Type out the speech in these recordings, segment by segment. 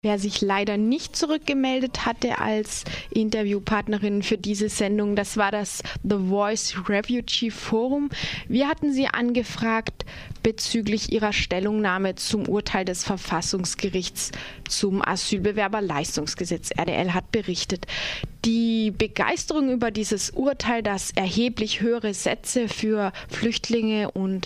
Wer sich leider nicht zurückgemeldet hatte als Interviewpartnerin für diese Sendung, das war das The Voice Refugee Forum. Wir hatten sie angefragt bezüglich ihrer Stellungnahme zum Urteil des Verfassungsgerichts zum Asylbewerberleistungsgesetz. RDL hat berichtet. Die Begeisterung über dieses Urteil, das erheblich höhere Sätze für Flüchtlinge und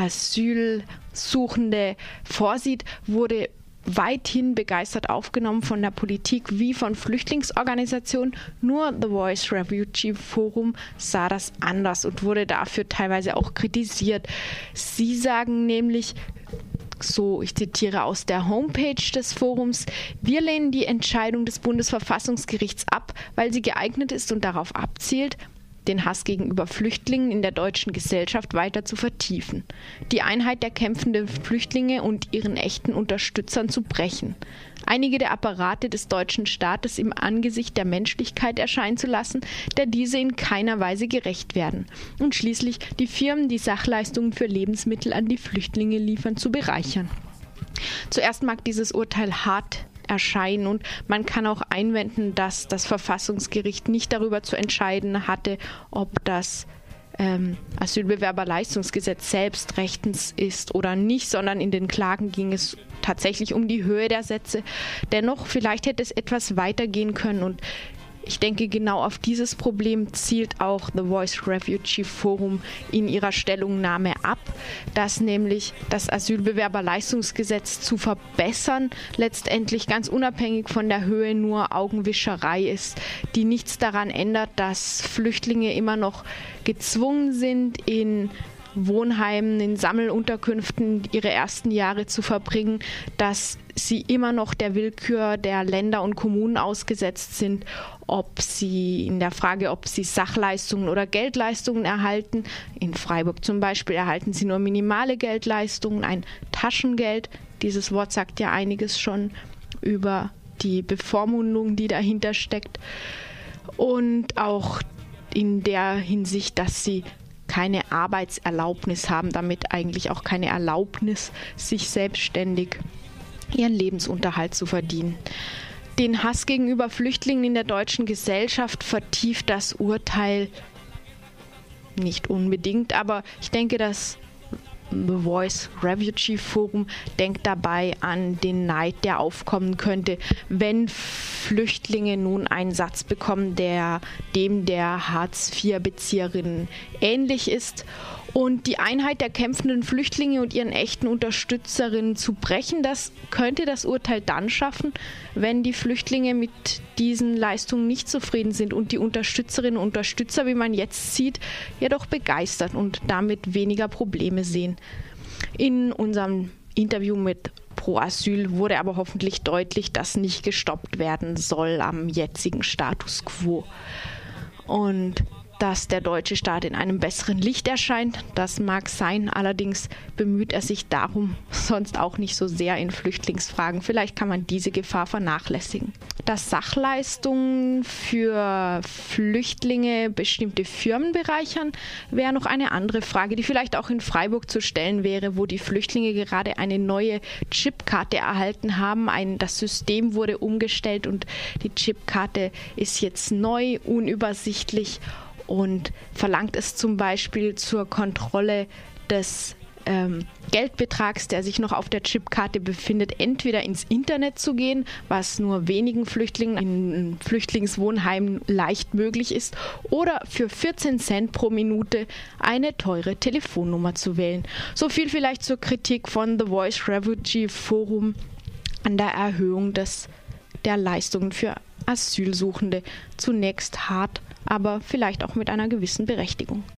Asylsuchende vorsieht, wurde weithin begeistert aufgenommen von der Politik wie von Flüchtlingsorganisationen. Nur The Voice Refugee Forum sah das anders und wurde dafür teilweise auch kritisiert. Sie sagen nämlich, so, ich zitiere aus der Homepage des Forums: Wir lehnen die Entscheidung des Bundesverfassungsgerichts ab, weil sie geeignet ist und darauf abzielt, den Hass gegenüber Flüchtlingen in der deutschen Gesellschaft weiter zu vertiefen, die Einheit der kämpfenden Flüchtlinge und ihren echten Unterstützern zu brechen, einige der Apparate des deutschen Staates im Angesicht der Menschlichkeit erscheinen zu lassen, der diese in keiner Weise gerecht werden, und schließlich die Firmen, die Sachleistungen für Lebensmittel an die Flüchtlinge liefern, zu bereichern. Zuerst mag dieses Urteil hart erscheinen und man kann auch einwenden, dass das Verfassungsgericht nicht darüber zu entscheiden hatte, ob das Asylbewerberleistungsgesetz selbst rechtens ist oder nicht, sondern in den Klagen ging es tatsächlich um die Höhe der Sätze. Dennoch, vielleicht hätte es etwas weiter gehen können, und ich denke, genau auf dieses Problem zielt auch The Voice Refugee Forum in ihrer Stellungnahme ab, dass nämlich das Asylbewerberleistungsgesetz zu verbessern letztendlich ganz unabhängig von der Höhe nur Augenwischerei ist, die nichts daran ändert, dass Flüchtlinge immer noch gezwungen sind, in Wohnheimen, in Sammelunterkünften ihre ersten Jahre zu verbringen, dass sie immer noch der Willkür der Länder und Kommunen ausgesetzt sind, ob sie Sachleistungen oder Geldleistungen erhalten. In Freiburg zum Beispiel erhalten sie nur minimale Geldleistungen, ein Taschengeld. Dieses Wort sagt ja einiges schon über die Bevormundung, die dahinter steckt. Und auch in der Hinsicht, dass sie keine Arbeitserlaubnis haben, damit eigentlich auch keine Erlaubnis, sich selbstständig ihren Lebensunterhalt zu verdienen. Den Hass gegenüber Flüchtlingen in der deutschen Gesellschaft vertieft das Urteil nicht unbedingt, aber ich denke, dass The Voice Refugee Forum denkt dabei an den Neid, der aufkommen könnte, wenn Flüchtlinge nun einen Satz bekommen, der dem der Hartz-IV-Bezieherinnen ähnlich ist. Und die Einheit der kämpfenden Flüchtlinge und ihren echten Unterstützerinnen zu brechen, das könnte das Urteil dann schaffen, wenn die Flüchtlinge mit diesen Leistungen nicht zufrieden sind und die Unterstützerinnen und Unterstützer, wie man jetzt sieht, jedoch begeistert und damit weniger Probleme sehen. In unserem Interview mit Pro Asyl wurde aber hoffentlich deutlich, dass nicht gestoppt werden soll am jetzigen Status quo. Und dass der deutsche Staat in einem besseren Licht erscheint, das mag sein. Allerdings bemüht er sich darum sonst auch nicht so sehr in Flüchtlingsfragen. Vielleicht kann man diese Gefahr vernachlässigen. Dass Sachleistungen für Flüchtlinge bestimmte Firmen bereichern, wäre noch eine andere Frage, die vielleicht auch in Freiburg zu stellen wäre, wo die Flüchtlinge gerade eine neue Chipkarte erhalten haben. Das System wurde umgestellt und die Chipkarte ist jetzt neu, unübersichtlich und verlangt es zum Beispiel zur Kontrolle des Geldbetrags, der sich noch auf der Chipkarte befindet, entweder ins Internet zu gehen, was nur wenigen Flüchtlingen in Flüchtlingswohnheimen leicht möglich ist, oder für 14 Cent pro Minute eine teure Telefonnummer zu wählen. So viel vielleicht zur Kritik von The Voice Refugee Forum an der Erhöhung der Leistungen für Asylsuchende. Zunächst hart, aber vielleicht auch mit einer gewissen Berechtigung.